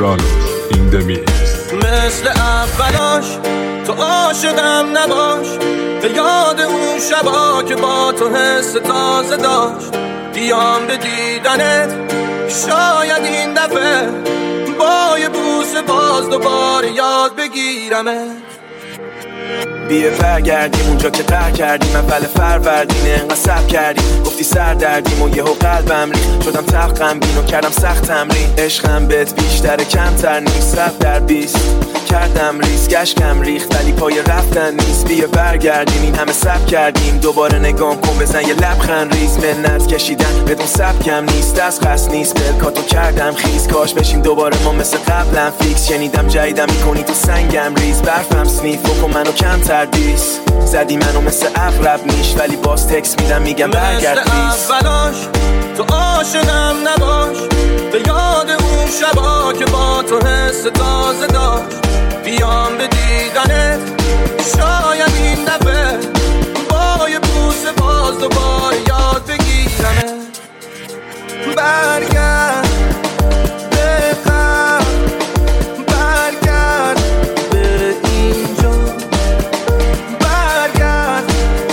برانوش این دمیکس. مثل اولاش تو عاشقم نباش، به یاد اون شبا که با تو حس تازه داشت. بیام به دیدنت شاید این دفعه با یه بوسه باز دوباره یاد بگیرمت. بیا برگردیم اونجا که قهر کردیم اول فروردین. انقدر صبر کردیم گفتی سر دردیم و یهو قلبم ریخت، شدم تلخم بین و کردم سخت تمرین. عشقم بهت بیشتره کمتر نیست، 100/20 کردم ریسک، اشکم ریخت ولی پای رفتن نیست. بیا برگردیم این همه صبر کردیم، دوباره نگام کن بزن یه لبخند ریز. منت کشیدن بدون سبکم نیست، از قصد نیست بلکاتو کردم خیز. کاش بشیم دوباره ما مثل قبلا فیکس، شنیدم جدیدم میکنی تو سنگم ریز. برفم سنیف بکن منو کمتر دیس، زدی منو مثل اقرب میش ولی باز تکس میدم میگم برگرد پلیز. مثل اولاش تو عاشقم نباش، به یاد اون شبا که با تو حس تازه داشت. بیام به دیدنت شاید این دفعه با یه بوسه باز دوباره یاد بگیرمت. برگرد به قبل، برگرد به اینجا، برگرد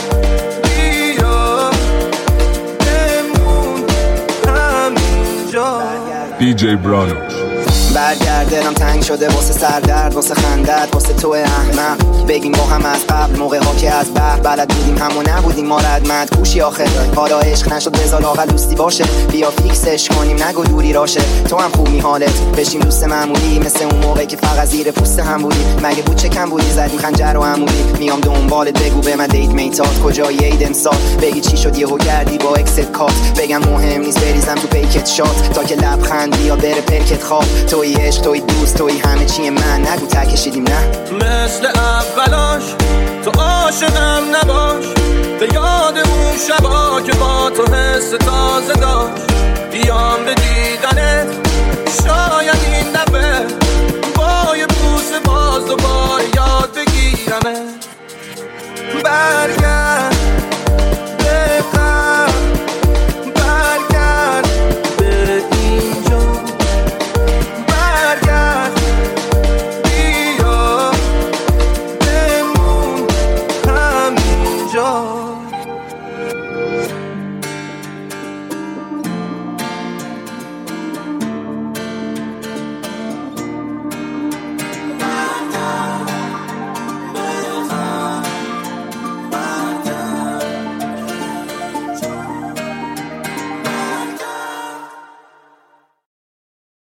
بیا بمون همینجا. دیجی برانوش برگرد دلم تنگ شده واسه سردرد، واسه خندت، واسه تو احمق. بگیم با هم از قبل موقع ها که از بحر بلد بودیم همو نبودیم ما ردمند کوشی آخر. حالا عشق نشد بذار لااقل دوستی باشه، بیا فیکسش کنیم نگو دوری راشه. تو هم خوب می حالت بشیم دوست معمولی، مثل اون موقع که فقط زیر پوست هم بودی. مگه بود چه کم بودی زدیم خنجر و عمودی. میام دنبالت بگو به من دیت میتات کجایی عید امسال. بگی چی شد یهو کردی با اکست کات، بگم مهم نیست بریزم تو پیکت شات تا که لبخند بیا بره پرکت خواب. توی عشق توی دوست توی همه چی من، نگو ته کشیدیم نه. مثل اولاش تو عاشقم نباش، به یاد اون شبا که با تو حس تازه داشت. بیام به دیدنت شاید